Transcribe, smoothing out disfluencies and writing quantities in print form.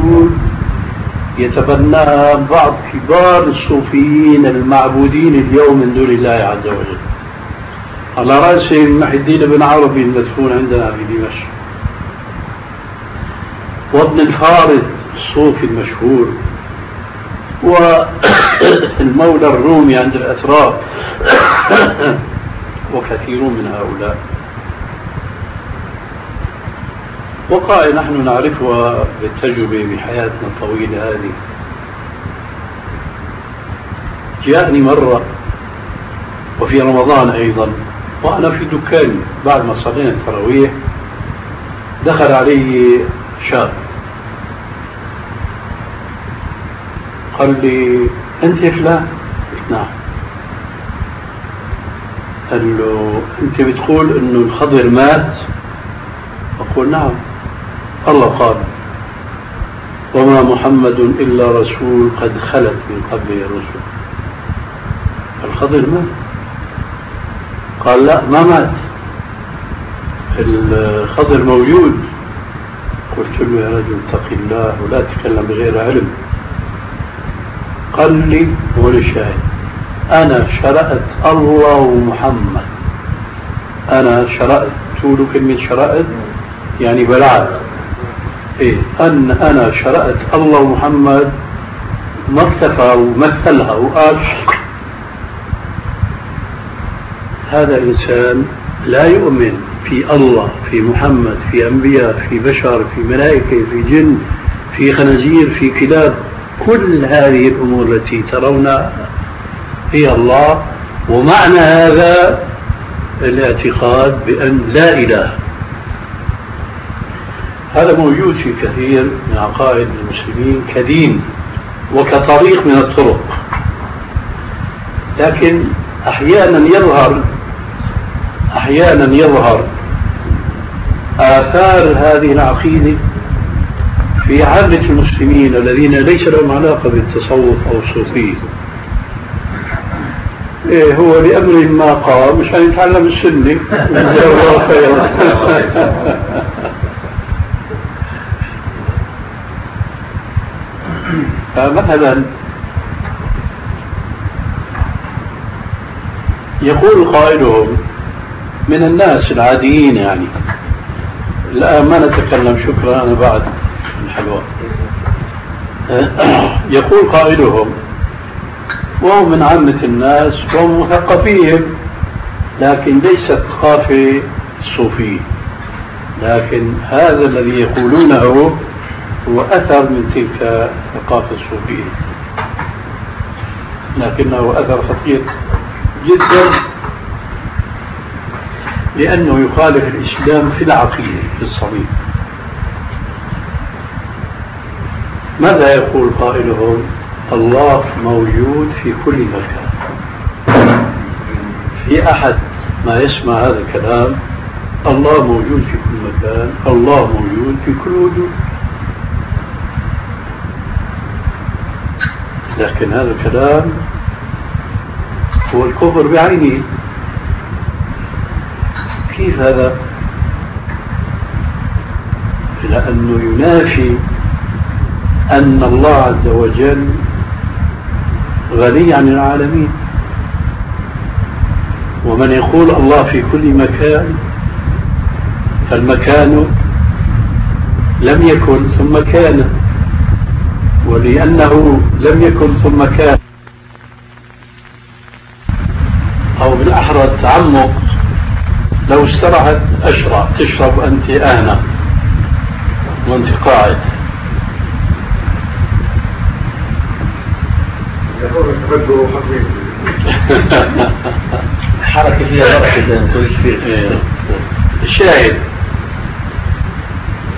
الموجود يتبناها بعض كبار الصوفيين المعبودين اليوم من دون الله عز وجل، على رأسهم محي الدين بن عربي المدفون عندنا في دمشق، وابن الفارض الصوفي المشهور، والمولى الرومي عند الأتراك وكثيرون من هؤلاء. وقائع نحن نعرفها بالتجربة بحياتنا الطويلة هذه. جاءني مرة وفي رمضان أيضا وأنا في دكاني بعد ما صلينا التراويح، دخل علي شاب قال لي أنت فلان؟ قلت نعم. قال له أنت بتقول إنه الخضر مات؟ أقول نعم، الله قال وما محمد إلا رسول قد خلت من قبله الرسل. الخضر مات؟ قال لا ما مات، الخضر موجود. قلت له يا رجل اتق الله ولا تتكلم بغير علم. قال لي هو الشاهد أنا شرأت الله ومحمد، أنا شرأت، تقولوا كلمة شرأت يعني بلعت، إيه أنا شرأت الله ومحمد، ما اكتفى ومثلها وقال هذا إنسان لا يؤمن في الله، في محمد، في أنبياء، في بشر، في ملائكة، في جن، في خنازير، في كلاب، كل هذه الأمور التي ترونها هي الله. ومعنى هذا الاعتقاد بأن لا إله. هذا موجود في كثير من عقائد المسلمين كدين وكطريق من الطرق، لكن أحيانا يظهر آثار هذه العقيدة في عامة المسلمين الذين ليس لهم علاقة بالتصوف أو الصوفية. إيه هو لأمر ما قام مش هنتعلم السنة جزاه الله خيرا. فمثلا يقول قائلهم من الناس العاديين، يعني لا ما نتكلم شكرا أنا بعد الحلوى، يقول قائلهم وهو من عامة الناس وهم مثقفين، لكن ليست ثقافة صوفية، لكن هذا الذي يقولونه هو أثر من تلك الثقافة الصوفية، لكنه أثر خطير جدا لأنه يخالف الإسلام في العقيدة في الصميم. ماذا يقول قائلهم؟ الله موجود في كل مكان. في أحد ما يسمع هذا الكلام الله موجود في كل مكان، الله موجود في كل وجود، لكن هذا الكلام هو الكفر بعينه. كيف هذا؟ لأنه ينافي أن الله عز وجل غني عن العالمين، ومن يقول الله في كل مكان فالمكان لم يكن ثم كان، ولأنه لم يكن ثم كان، أو بالأحرى التعمق، لو استرحت أشرع تشرب أنت آنة وأنت قاعد. حركة فيها بركة. الشاهد